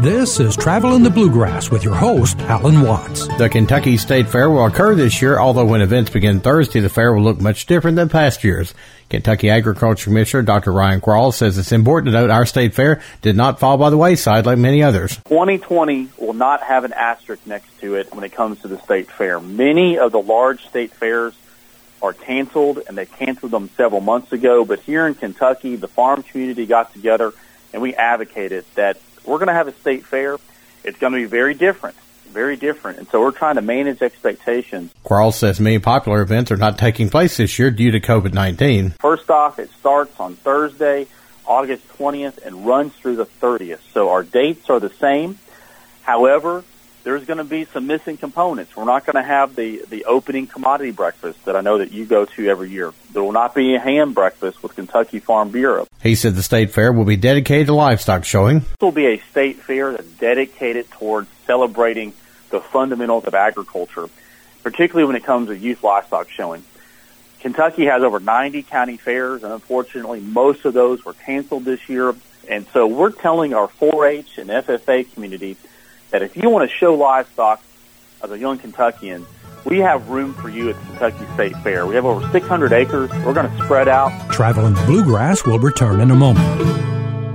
This is Traveling the Bluegrass with your host, Alan Watts. The Kentucky State Fair will occur this year, although when events begin Thursday, the fair will look much different than past years. Kentucky Agriculture Commissioner Dr. Ryan Quarles says it's important to note our state fair did not fall by the wayside like many others. 2020 will not have an asterisk next to it when it comes to the state fair. Many of the large state fairs are canceled, and they canceled them several months ago. But here in Kentucky, the farm community got together, and we advocated that we're going to have a state fair. It's going to be very different. And so we're trying to manage expectations. Quarles says many popular events are not taking place this year due to COVID-19. First off, it starts on Thursday, August 20th, and runs through the 30th. So our dates are the same. However, there's going to be some missing components. We're not going to have the opening commodity breakfast that I know that you go to every year. There will not be a ham breakfast with Kentucky Farm Bureau. He said the state fair will be dedicated to livestock showing. This will be a state fair that's dedicated towards celebrating the fundamentals of agriculture, particularly when it comes to youth livestock showing. Kentucky has over 90 county fairs, and unfortunately most of those were canceled this year. And so we're telling our 4-H and FFA community that if you want to show livestock as a young Kentuckian, we have room for you at the Kentucky State Fair. We have over 600 acres. We're going to spread out. Traveling the Bluegrass will return in a moment.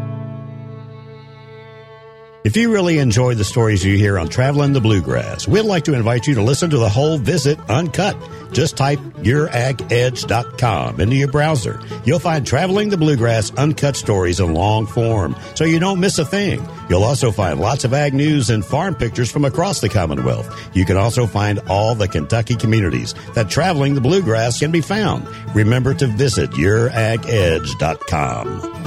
If you really enjoy the stories you hear on Traveling the Bluegrass, we'd like to invite you to listen to the whole visit uncut. Just type youragadge.com into your browser. You'll find Traveling the Bluegrass uncut stories in long form, so you don't miss a thing. You'll also find lots of ag news and farm pictures from across the Commonwealth. You can also find all the Kentucky communities that Traveling the Bluegrass can be found. Remember to visit youragadge.com.